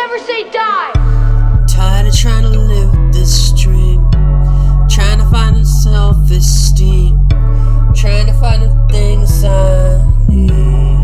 never say die. Tired of trying to live this dream, trying to find a self-esteem, trying to find the things I need.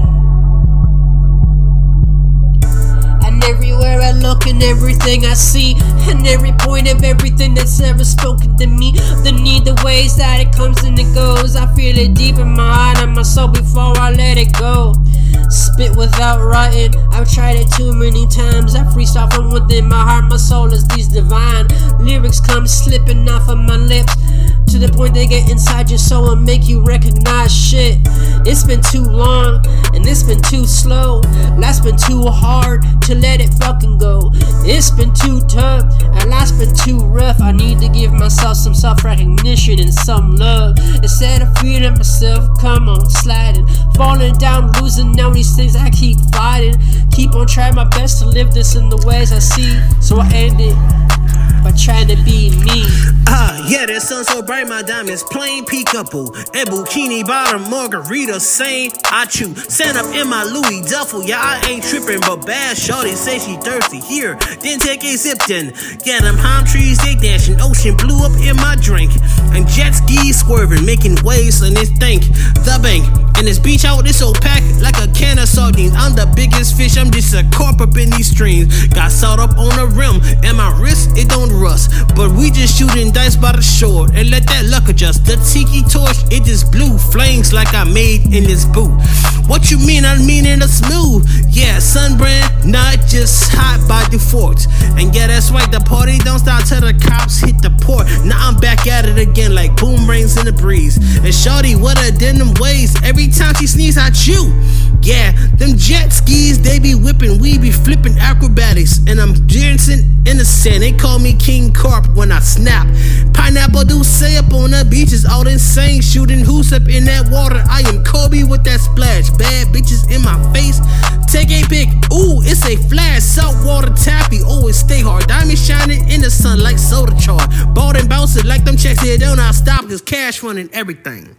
And everywhere I look and everything I see, and every point of everything that's ever spoken to me, the need, the ways that it comes and it goes, I feel it deep in my heart and my soul before I let it go. Spit without writing, I've tried it too many times. I freestyle from within my heart, my soul is these divine lyrics come slipping off of my lips, to the point they get inside your soul and make you recognize shit. It's been too long and it's been too slow. Life's been too hard to let it fucking go. It's been too tough and life's been too rough. I need to give myself some self-recognition and some love. Instead of feeling myself, come on, sliding, falling down, losing all these things I keep fighting. Keep on trying my best to live this in the ways I see, so I end it by trying to be me. Yeah, the sun so bright, my diamonds plain peekaboo. And bikini bottom margarita, same I chew. Stand up in my Louis duffel, yeah, I ain't tripping, but bad shorty say she thirsty. Here, then take a sip then. Yeah, them palm trees, they dashing, ocean blew up in my drink. And jet skis swerving, making waves and it think. The bank, and this beach out, it's so packed like a can of sardines. I'm the biggest fish, I'm just a carp up in these streams. Got salt up on the rim, and my wrist, it don't rust. But we just shooting dice by the shore and let that luck adjust. The tiki torch, it just blew flames like I made in this boot. What you mean? I mean in a smooth. Yeah, sunbrand, not just hot by default. And yeah, that's right, the party don't stop till the cops hit the port. Now I'm back at it again like boomerangs in the breeze. And shorty, what a denim ways. Every time she sneeze, I chew. Yeah, them jet skis, they be whipping, we be flipping acrobatics. And I'm dancing in the sand, they call me King Carp when I snap. Pineapple do say up on the beaches, all insane, shooting hoops up in that water. I am Kobe with that splash, bad bitches in my face. Take a pic, ooh, it's a flash, saltwater taffy, always stay hard. Diamond shining in the sun like soda chart. Bought and bouncing like them checks here, don't I stop, cause cash running everything.